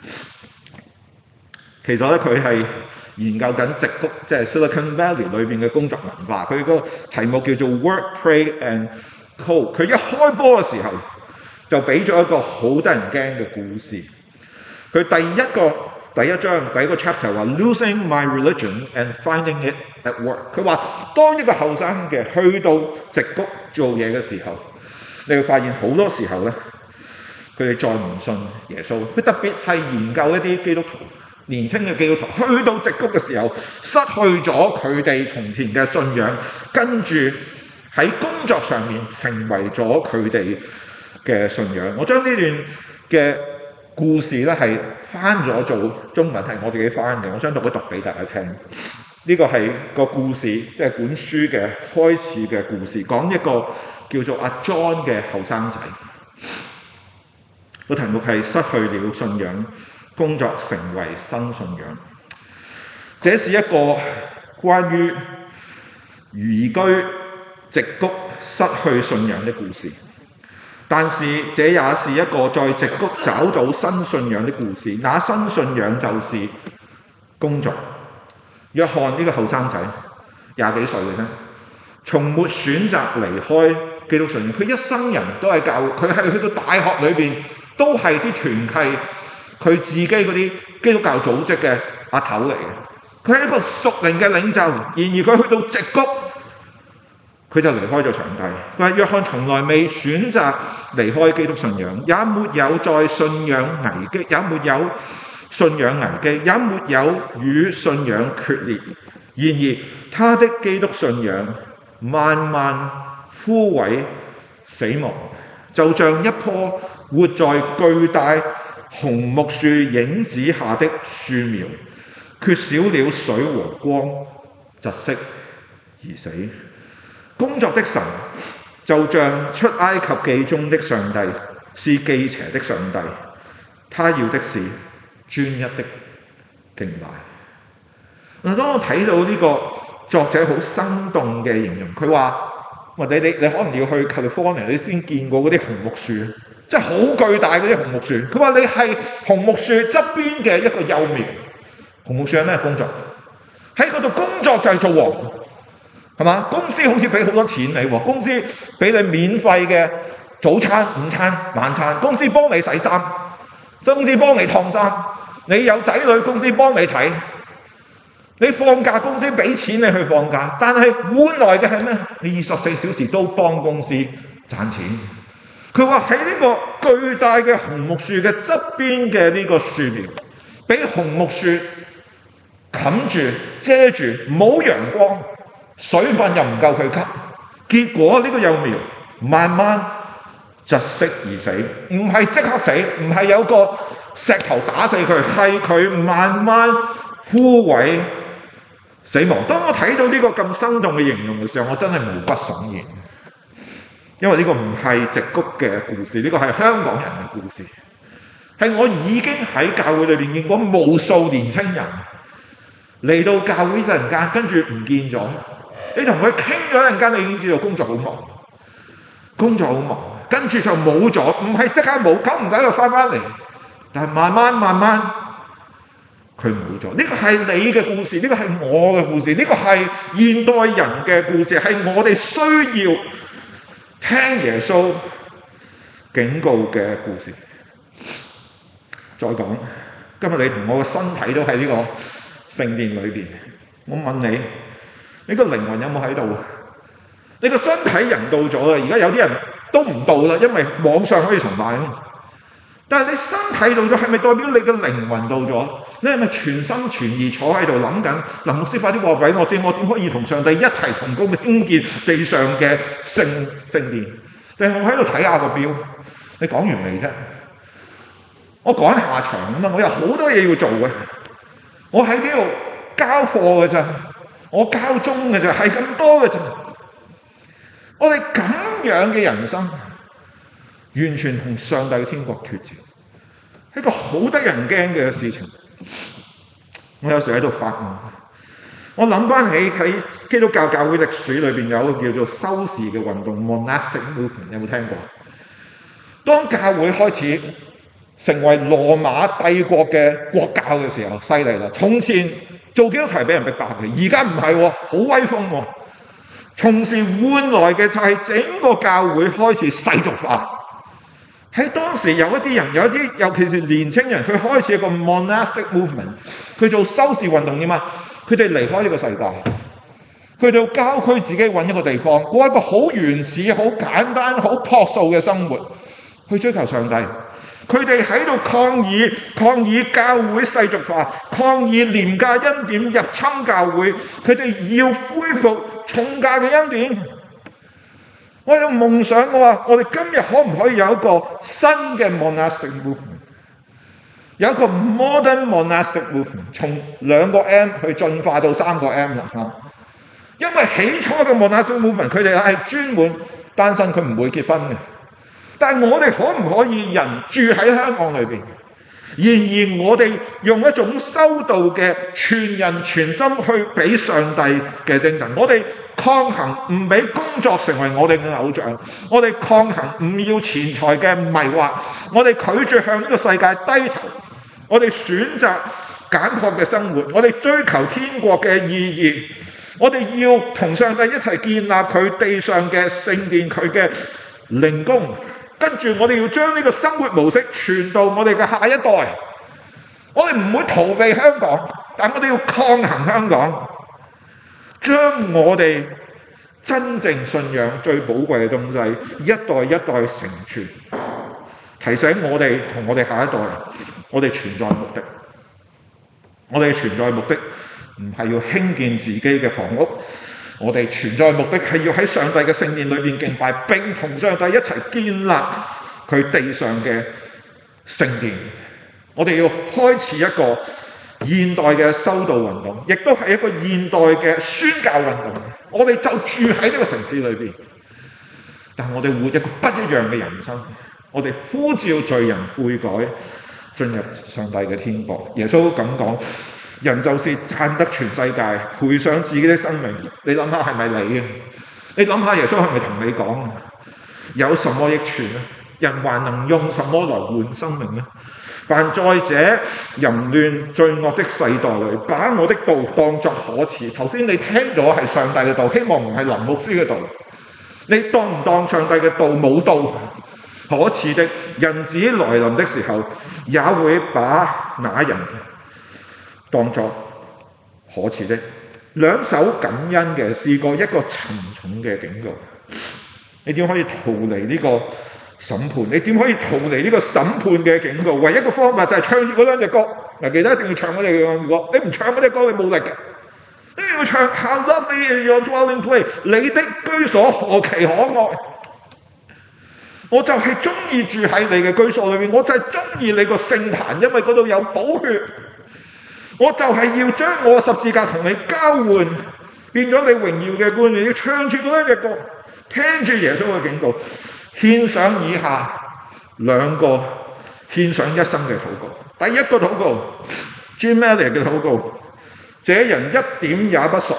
[SPEAKER 1] 其實咧，佢係研究緊矽谷，即係 Silicon Valley 裏邊嘅工作文化。佢個題目叫做 Work, Play and Code。佢一開波嘅時候就俾咗一個好得人驚嘅故事。佢第一章第一個 chapter 話 Losing my religion and finding it at work。佢話當一個後生嘅去到矽谷做嘢嘅時候，你會發現好多時候咧，佢哋再唔信耶穌。佢特別係研究一啲基督徒，年輕嘅基督徒去到矽谷嘅時候，失去咗佢哋從前嘅信仰，跟住喺工作上面成為咗佢哋嘅信仰。我將呢段嘅故事咧係翻咗做中文，係我自己翻嘅，我想讀一讀俾大家聽。呢個係個故事，即係本書嘅開始嘅故事，講一個叫做阿 John 嘅後生仔。 個題目係失去了信仰，工作成為新信仰。這是一個關於移居矽谷失去信仰的故事，但是這也是一個在矽谷找到新信仰的故事。那新信仰就是工作。約翰呢個後生仔20幾歲嘅啫，從沒選擇離開基督信仰，佢一生人都係教會，佢係去到大學裏邊都係啲團契，佢自己嗰啲基督教組織嘅阿頭嚟嘅，佢係一個屬靈嘅領袖。然而佢去到矽谷，佢就離開咗上帝。佢話約翰從來未選擇離開基督信仰，也沒有在信仰危機，也沒有信仰危機，也沒有與信仰決裂。然而他的基督信仰慢慢枯萎死亡，就像一棵活在巨大紅木樹影子下的樹苗，缺少了水和光，窒息而死。工作的神就像出埃及記中的上帝，是忌邪的上帝，他要的是專一的敬拜。當我睇到呢個作者好生動嘅形容，佢話：或者你可能要去 California 你先見過嗰啲紅木樹，即係好巨大嗰啲紅木樹。佢話你係紅木樹側邊嘅一個幼苗。紅木樹係咩工作？喺嗰度工作就係做王，係嘛？公司好似俾好多錢你喎，公司俾你免費嘅早餐、午餐、晚餐，公司幫你洗衫，公司幫你燙衫，你有仔女，公司幫你睇。你放假，公司俾錢你去放假，但係換來嘅係咩？你24小時都幫公司賺錢。佢話喺呢個巨大嘅紅木樹嘅側邊嘅呢個樹苗，俾紅木樹冚住遮住，冇陽光，水分又唔夠佢吸，結果呢個幼苗慢慢窒息而死。唔係即刻死，唔係有個石頭打死佢，係佢慢慢枯萎死亡。當我睇到呢個咁生動嘅形容嘅時候，我真係毛骨悚然，因為呢個唔係矽谷嘅故事，呢個係香港人嘅故事，係我已經喺教會裏面見過無數年青人嚟到教會一陣間，跟住唔見咗。你同佢傾咗一陣間，你已經知道工作好忙，工作好忙，跟住就冇咗，唔係即刻冇，久唔久又翻嚟，但係慢慢佢冇咗。呢個係你嘅故事，呢個係我嘅故事，呢個係現代人嘅故事，係我哋需要聽耶穌警告嘅故事。再講，今日你同我嘅身體都喺呢個聖殿裏邊，我問你，你個靈魂有冇喺度？你個身體人到咗啦，而家有啲人都唔到啦，因為網上可以崇拜啊嘛。但係你身體到咗，係咪代表你嘅靈魂到咗？你係咪全心全意坐喺度諗緊？林牧師快啲話俾我知，我點可以同上帝一齊同工興建地上嘅聖殿？定係我喺度睇下個表？你講完未啫？我趕下場啊嘛，我有好多嘢要做嘅。我喺呢度交貨嘅咋，我交鐘嘅咋，係咁多嘅咋。我哋咁樣嘅人生，完全同上帝嘅天國脫節，係一個好得人驚嘅事情。我有時喺度發夢，我諗翻起喺基督教教會歷史裏邊有一個叫做修士嘅運動 （monastic movement），有冇聽過？當教會開始成為羅馬帝國嘅國教嘅時候，犀利啦！從前做基督徒係俾人逼迫嘅，而家唔係喎，好威風喎。從事換來嘅就係整個教會開始世俗化。喺當時有一啲人，有一啲尤其是年青人，佢開始一個 monastic movement， 佢做修士運動嘅嘛，佢哋離開呢個世界，去到郊區自己揾一個地方，過一個好原始、好簡單、好樸素嘅生活，去追求上帝。佢哋喺度抗議教會世俗化，抗議廉價恩典入侵教會，佢哋要恢復重價嘅恩典。我有夢想，我話我哋今日可唔可以有一個新嘅 monastic movement， 有一個 modern monastic movement， 從2個 M 去進化到3個 M 啦。因為起初嘅 monastic movement， 佢哋係專門單身，佢唔會結婚嘅。 但係我哋可唔可以人住喺香港裏邊？然而我哋用一種修道嘅全人全心去俾上帝嘅精神，我哋抗衡唔俾工作成為我哋嘅偶像，我哋抗衡唔要錢財嘅迷惑，我哋拒絕向呢個世界低頭，我哋選擇簡樸嘅生活，我哋追求天國嘅意義，我哋要同上帝一齊建立佢地上嘅聖殿，佢嘅靈宮。跟住我哋要將呢個生活模式傳到我哋嘅下一代。我哋唔會逃避香港，但我哋要抗衡香港，將我哋真正信仰最寶貴嘅東西一代一代承傳，提醒我哋同我哋下一代，我哋存在目的。我哋存在目的唔係要興建自己嘅房屋，我哋存在目的係要喺上帝嘅聖殿裏邊敬拜，並同上帝一齊建立佢地上嘅聖殿。我哋要開始一個現代嘅修道運動，亦都係一個現代嘅宣教運動。我哋就住喺呢個城市裏邊，但我哋活一個不一樣嘅人生。我哋呼召罪人悔改，進入上帝嘅天國。耶穌咁講，人就是賺得全世界，賠上自己的生命。你諗下係咪你啊？你諗下耶穌係咪同你講啊？有什麼益處呢？人還能用什麼來換生命呢？凡在這淫亂罪惡的世代裏，把我的道當作可恥。頭先你聽咗係上帝嘅道，希望唔係林牧師嘅道。你當唔當上帝嘅道冇道？可恥的，人子來臨的時候，也會把那人當作可恥的。兩首感恩嘅詩歌，一個沉重嘅警告。你點可以逃離呢個審判？你點可以逃離呢個審判嘅警告？唯一嘅方法就係唱住嗰兩隻歌。嗱，記得一定要唱嗰隻歌。你唔唱嗰隻歌，你冇力嘅。你要唱 How lovely is your dwelling place， 你的居所何其可愛。我就係中意住喺你嘅居所裏面，我就係中意你個聖壇，因為嗰度有寶血。我就係要將我十字架同你交換，變咗你榮耀嘅冠冕。要唱住嗰兩隻歌，聽住耶穌嘅警告，獻上以下兩個獻上一生嘅禱告。第一個禱告 Jim Elliot 嘅禱告，這人一點也不傻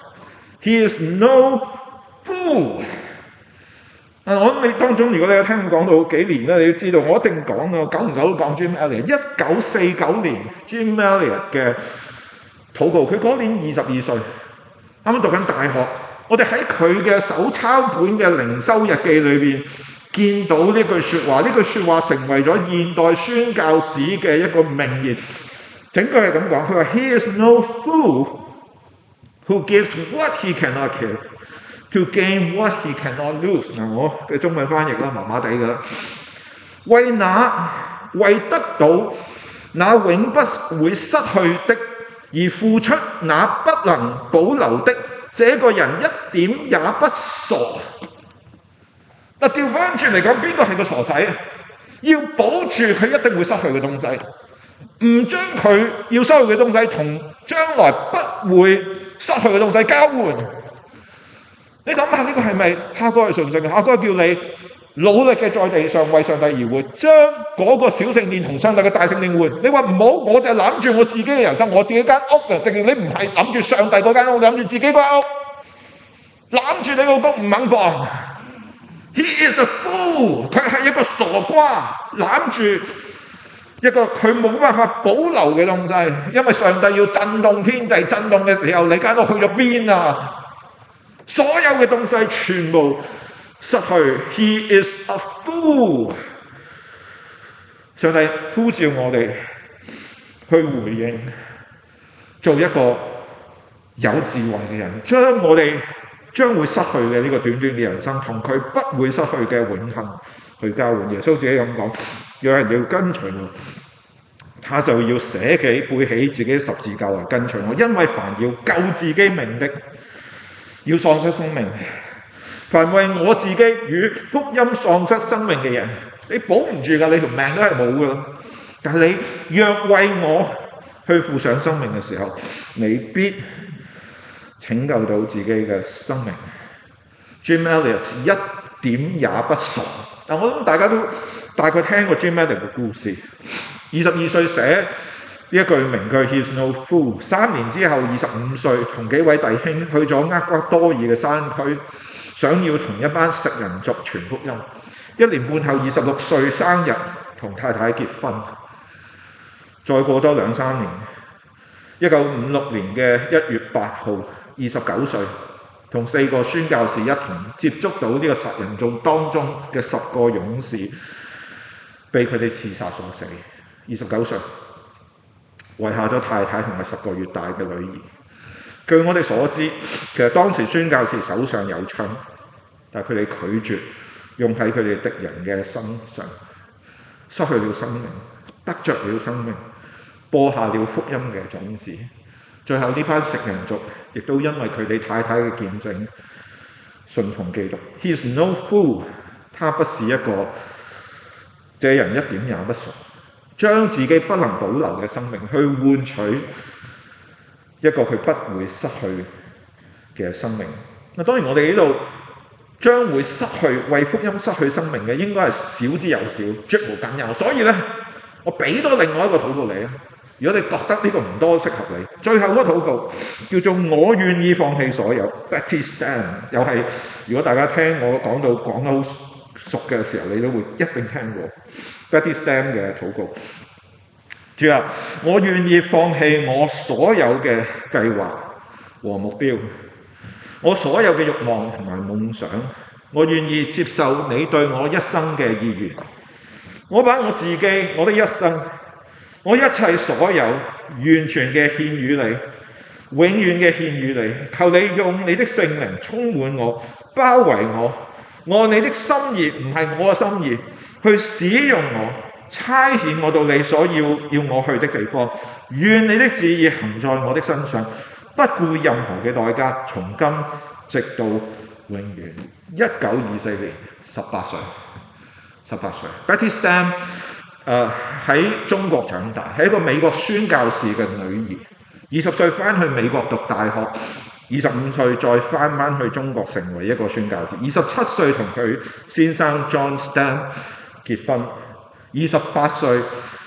[SPEAKER 1] ，He is no fool。我諗你當中，如果你有聽講到幾年咧，你都知道我一定講啊，久唔久都講 Jim Elliot。1949年 Jim Elliot 嘅禱告，佢嗰年22歲，啱啱讀緊大學。我哋喺佢嘅手抄本嘅靈修日記裏邊見到呢句説話，呢句説話成為咗現代宣教史嘅一個名言。整句係咁講，佢話 He is no fool who gives what he cannot give。To gain what he cannot lose。嗱，我嘅中文翻譯啦，麻麻地㗎啦。為得到那永不會失去的，而付出那不能保留的，這個人一點也不傻。嗱，調翻轉嚟講，邊個係個傻仔？要保住佢一定會失去嘅東西，唔將佢要失去嘅東西同將來不會失去嘅東西交換。你諗下呢個係咪哈該嘅信息？哈該叫你努力嘅在地上為上帝而活，將嗰個小聖殿同上帝嘅大聖殿換。你話唔好，我就攬住我自己嘅人生，我自己間屋就聖殿。你唔係攬住上帝嗰間屋，攬住自己間屋，攬住你個屋唔肯放。He is a fool， 佢係一個傻瓜，攬住一個佢冇辦法保留嘅東西，因為上帝要震動天地，震動嘅時候，你間屋去咗邊啊？所有嘅東西全部失去。He is a fool。 上帝呼召我哋去回應，做一個有智慧嘅人，將我哋將會失去嘅呢個短短嘅人生，同佢不會失去嘅永恆去交換。耶穌自己咁講，有人要跟隨我，他就要捨己背起自己十字架來跟隨我，因為凡要救自己命的，要喪失生命；凡為我自己與福音喪失生命嘅人，你保唔住㗎，你條命都係冇㗎。但係你若為我去付上生命嘅時候，你必拯救到自己嘅生命。Jim Elliot 一點也不傻嗱，我諗大家都大概聽過 Jim Elliot 嘅故事。22歲寫呢一句名句 He's no fool。3年之後25歲，同幾位弟兄去咗厄瓜多爾嘅山區，想要同一班食人族傳福音。1年半後26歲生日，同太太結婚。再過多2-3年，1956年嘅1月8號，29歲，同4個宣教士一同接觸到呢個食人族當中嘅10個勇士，被佢哋刺殺所死。29歲，遺下咗太太同埋10個月大嘅女兒。據我哋所知，其實當時宣教士手上有槍，但係佢哋拒絕用喺佢哋敵人嘅身上，失去了生命，得着了生命，播下了福音嘅種子。最後呢班食人族亦都因為佢哋太太嘅見證，信奉基督。He is no fool， 他不是一個這人一點也不傻，將自己不能保留嘅生命去換取一個佢不會失去嘅生命。當然我哋呢度將會失去為福音失去生命嘅，應該係少之又少，絕無僅有。所以呢，我俾多另外一個禱告你啊！如果你覺得呢個唔多適合你，最後嗰個禱告叫做我願意放棄所有 Betty Stam， 又係如果大家聽我講得好熟嘅時候，你都會一定聽過 Betty Stam 嘅禱告。主啊，我願意放棄我所有嘅計劃和目標，我所有嘅慾望同埋夢想，我願意接受你對我一生嘅意願。我把我自己，我的一生，我一切所有完全嘅獻與你，永遠嘅獻與你。求你用你的聖靈充滿我，包圍我，按你的心意，唔係我嘅心意，去使用我，差遣我到你所要我去的地方。願你的旨意行在我的身上，不顧任何嘅代價，從今直到永遠。1924年18歲，Betty Stam 喺中國長大，係一個美國宣教士嘅女兒。20歲翻去美國讀大學，25歲再翻去中國成為一個宣教士。27歲同佢先生 John Stam 結婚。28歲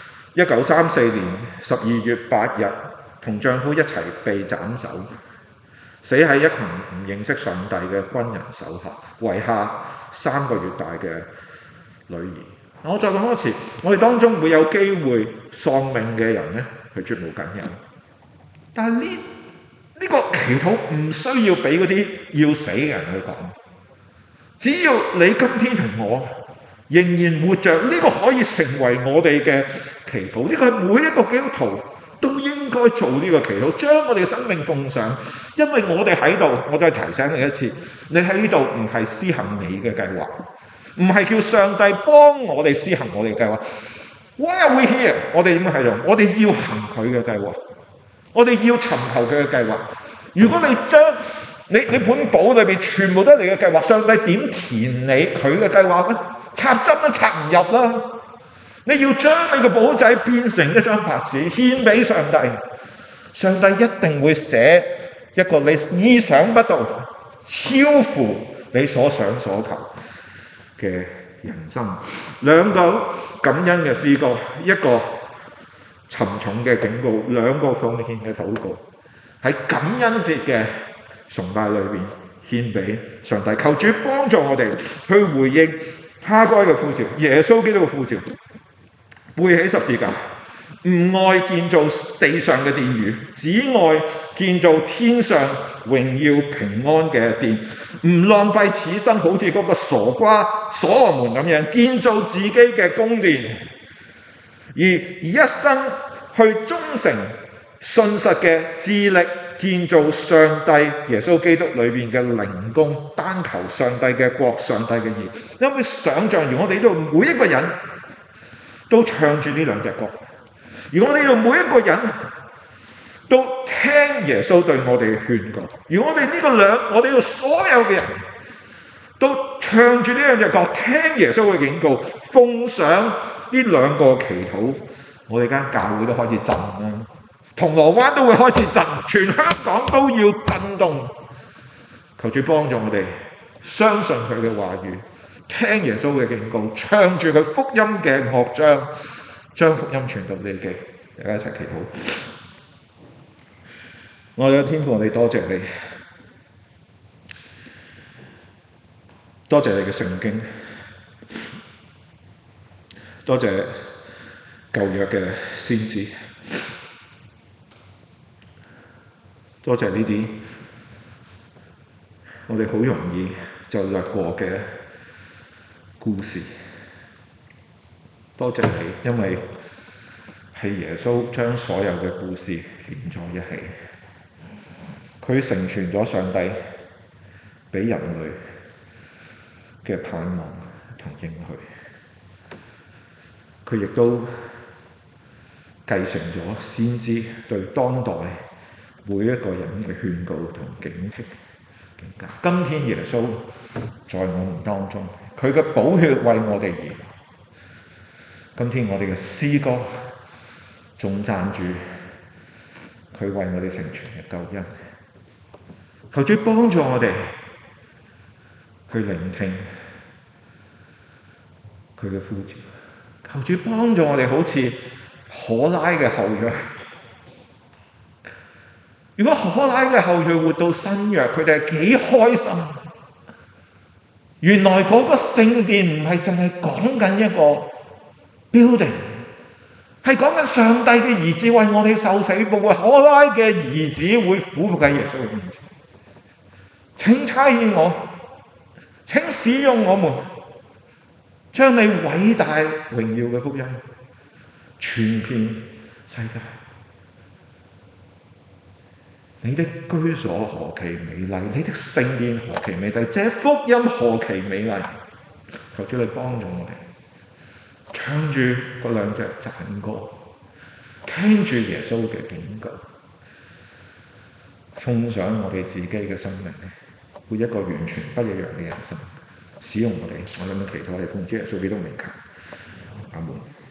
[SPEAKER 1] 1934年12月8日同丈夫一齊被斬首，死喺一群唔認識上帝嘅軍人手下，遺下3個月大嘅女兒。我再講多次，我哋當中會有機會喪命嘅人呢，係絕無僅有。但係呢個祈禱唔需要俾嗰啲要死嘅人去講，只要你今天同我仍然活着，呢個可以成為我哋嘅祈禱。呢個係每一個基督徒都應該做呢個祈禱，將我哋嘅生命奉上。因為我哋喺度，我再提醒你一次，你喺呢度唔係施行你嘅計劃，唔係叫上帝幫我哋施行我哋嘅計劃。Why are we here？ 我哋點解喺度？我哋要行佢嘅計劃，我哋要尋求佢嘅計劃。如果你將你本簿裏邊全部都係你嘅計劃，上帝點填你佢嘅計劃呢？插針都插唔入啦！你要將你個簿仔變成一張白紙，獻俾上帝。上帝一定會寫一個你意想不到、超乎你所想所求嘅人生。兩個感恩嘅詩歌，一個沉重嘅警告，兩個奉獻嘅禱告，喺感恩節嘅崇拜裏邊獻俾上帝。求主幫助我哋去回應哈該嘅呼召，耶穌基督嘅呼召，背起十字架，唔愛建造地上嘅殿宇，只愛建造天上榮耀平安嘅殿，唔浪費此生，好似嗰個傻瓜所羅門咁樣建造自己嘅宮殿，而一生去忠誠信實嘅致力建造上帝耶穌基督裏邊嘅靈宮，單求上帝嘅國、上帝嘅義。因為想像如我哋呢度每一個人都唱住呢兩隻歌，如果我哋呢度每一個人都聽耶穌對我哋嘅勸告，如果我哋我哋呢度所有嘅人都唱住呢兩隻歌，聽耶穌嘅警告，奉上呢兩個祈禱，我哋間教會都開始震啦。銅鑼灣都會開始震，全香港都要震動。求主幫助我哋，相信佢嘅話語， 聽耶穌嘅警告，唱住佢福音嘅樂章，將福音傳到你哋。大家一齊祈禱。我哋嘅天父，我哋多謝你，多謝你嘅聖經，多謝舊約嘅先知，多謝呢啲我哋好容易就略過嘅故事。多謝你，因為係耶穌將所有嘅故事連在一起，佢成全咗上帝俾人類嘅盼望同應許，佢亦都繼承咗先知對當代每一個人嘅勸告同警惕。今天耶穌在我們當中，佢嘅寶血為我哋而流。今天我哋嘅詩歌仲讚住佢為我哋成全嘅救恩。求主幫助我哋去聆聽佢嘅呼召，求主幫助我哋好似可拉嘅後裔。如果可拉嘅後裔活到新約，佢哋係幾開心。原來嗰個聖殿唔係淨係講緊一個 building， 係講緊上帝嘅兒子為我哋受死復活。可拉嘅兒子會俯伏喺耶穌嘅面前，請差遣我，請使用我們，將你偉大榮耀嘅福音傳遍世界。你的居所何其美麗，你的聖殿何其美麗，這福音何其美麗。求主你幫助我哋，唱住嗰兩隻讚歌，聽住耶穌嘅警告，奉上我哋自己嘅生命，活一個完全不一樣嘅人生。使用我哋，我諗祈禱係奉主耶穌基督名求，阿門。